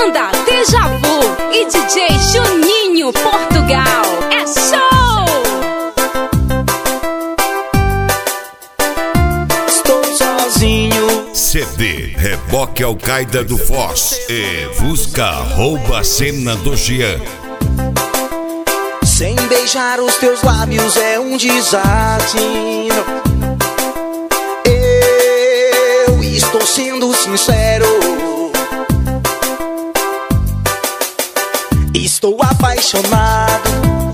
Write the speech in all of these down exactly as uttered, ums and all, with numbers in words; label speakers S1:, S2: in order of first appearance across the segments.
S1: Banda Deja Vu e D J Juninho Portugal. É show!
S2: Estou sozinho.
S3: C D Reboque Al-Qaeda do Foz e Busca Rouba a Cena do Jean.
S2: Sem beijar os teus lábios é um desatino. Eu estou sendo sincero. Estou apaixonado.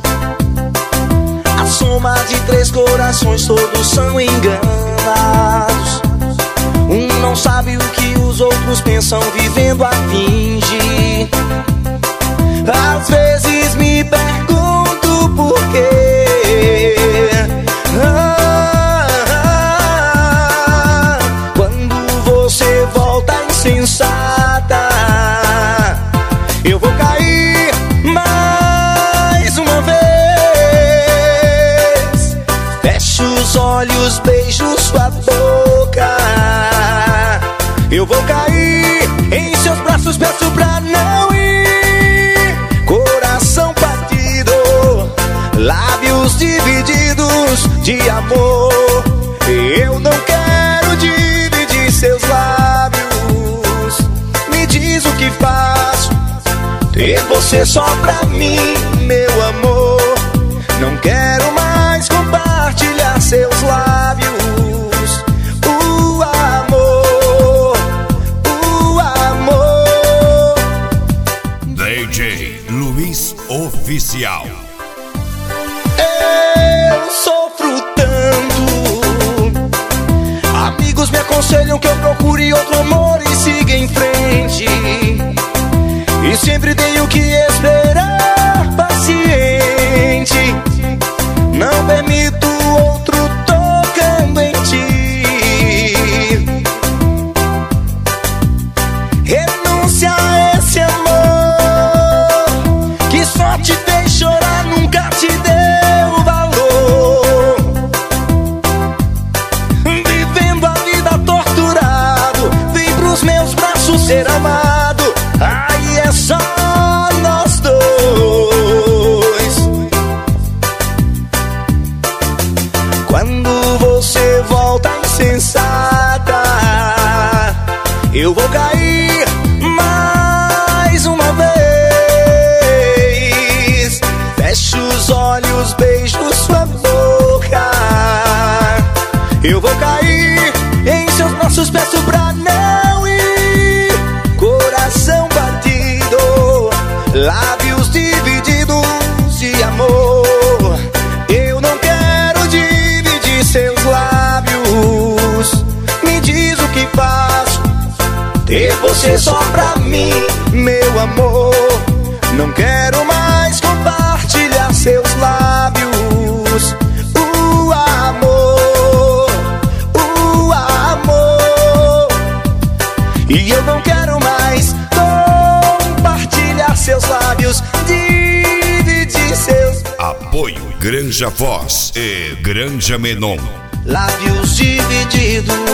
S2: A soma de três corações, todos são enganados. Um não sabe o que os outros pensam, vivendo a fingir. Às vezes me pergunto por quê. Ah, ah, quando você volta insensata, eu vou cair mais uma vez. Fecho os olhos, beijo sua boca. Eu vou cair em seus braços, peço pra não ir. Coração partido, lábios divididos de amor. Eu não quero dividir seus lábios. Me diz o que faço, ter você só pra mim, meu amor. Não quero mais compartilhar seus lábios. O amor, o amor.
S3: D J Luiz Oficial.
S2: Eu sofro tanto. Amigos me aconselham que eu procure outro amor e siga em frente. E sempre tenho que esperar paciente. Não permito outro tocando em ti. Renúncia a esse amor que só te fez chorar, nunca te deu valor. Vivendo a vida torturado, vem pros meus braços ser amado. Aí é só nós dois. Quando você volta insensata, eu vou cair mais uma vez. Fecho os olhos, beijo sua boca. Eu vou cair em seus braços, peço pra não ir. Coração partido, lábios divididos de amor. Eu não quero dividir seus lábios. Me diz o que faço, ter você só pra mim, meu amor. Não quero mais compartilhar seus lábios. O amor, o amor. E eu não quero mais compartilhar seus lábios, dividir seus.
S3: Apoio Granja Foz e Granja Menon.
S2: Lábios divididos